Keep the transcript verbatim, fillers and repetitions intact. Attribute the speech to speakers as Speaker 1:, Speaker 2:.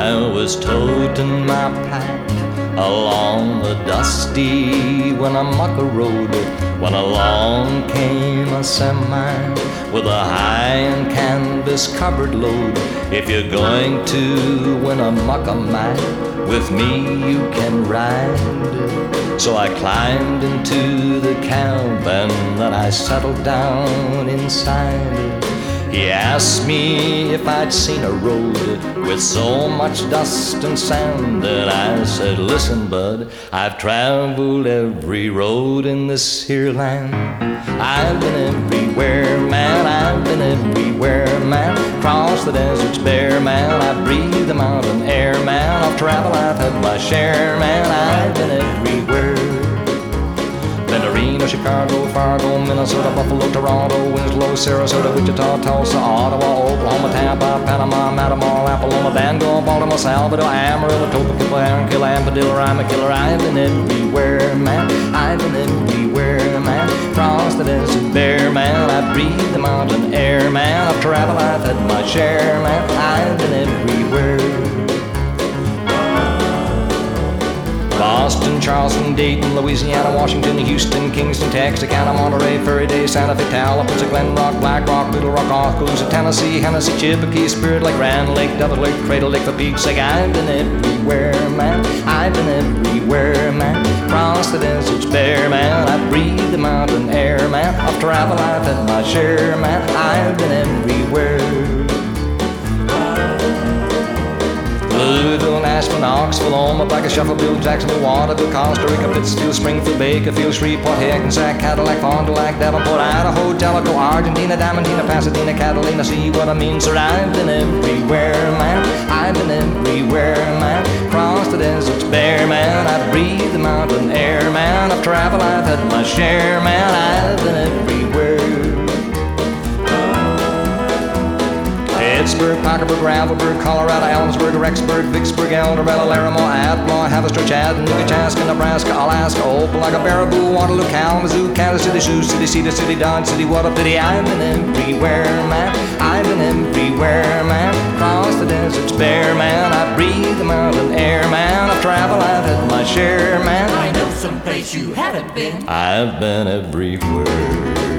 Speaker 1: I was toting my pack along the dusty Winnemucca road when along came a semi with a high and canvas covered load. If you're going to Winnemucca, man, with me you can ride. So I climbed into the cab and then I settled down inside. He asked me if I'd seen a road with so much dust and sand, and I said, listen, bud, I've traveled every road in this here land. I've been everywhere, man, I've been everywhere, man. Crossed the deserts bare, man, I breathed the mountain air, man. Of travel I've had my share, man, I've been everywhere. Been to Reno, Chicago, Fargo, Minnesota, Buffalo, Toronto, Winslow, Sarasota, Wichita, Tulsa, Ottawa, Oklahoma, Tampa, Panama, Matamor, Apollonia, Bangor, Baltimore, Salvador, Amarillo, Topeka, Aaron, Ampadilla, I'm a killer. I've been everywhere, man. I've been everywhere, man. Crossed the desert bare, man. I breathed the mountain air, man. I've traveled, I've had my share, man. I've been everywhere. Boston, Charleston, Dayton, Louisiana, Washington, Houston, Kingston, Texarkana, Monterey, Furry Day, Santa Fe, Tallapoosa, Glen Rock, Black Rock, Little Rock, Oskaloosa, Tennessee, Hennessy, Chippewa, Spirit Lake, Grand Lake, Devil Lake, Cradle Lake, the Peaks. Like I've been everywhere, man. I've been everywhere, man. Crossed the deserts bare, man. I breathed the mountain air, man. I've traveled, I've had my share, man. I've been everywhere. Louisville, Nashville, Knoxville, Omaha, Shuffleville, Jacksonville, Waterville, Costa Rica, Pittsfield, Springfield, Bakerfield, Shreveport, Hackensack, Cadillac, Fond du Lac, Davenport, Idaho, Jellicoe, Argentina, Diamantina, Pasadena, Catalina. See what I mean, sir? I've been everywhere, man. I've been everywhere, man. Crossed the deserts bare, man. I breathed the mountain air, man. I've traveled, I've had my share, man. I've been everywhere. Pittsburgh, Parkersburg, Gravelburg, Colorado, Ellensburg, Rexburg, Vicksburg, El Dorado, Laramie, Atmore, Haverstraw, Chattanooga, Chaska, Nebraska, Alaska, Opelika, Baraboo, Waterloo, Kalamazoo, Kansas City, Sioux City, Cedar City, Dodge City. What a pity. I've been everywhere, man. I've been everywhere, man. Crossed the deserts bare, man. I breathe the mountain air, man. I've traveled, I've had my share, man.
Speaker 2: I know someplace you haven't been.
Speaker 1: I've been everywhere.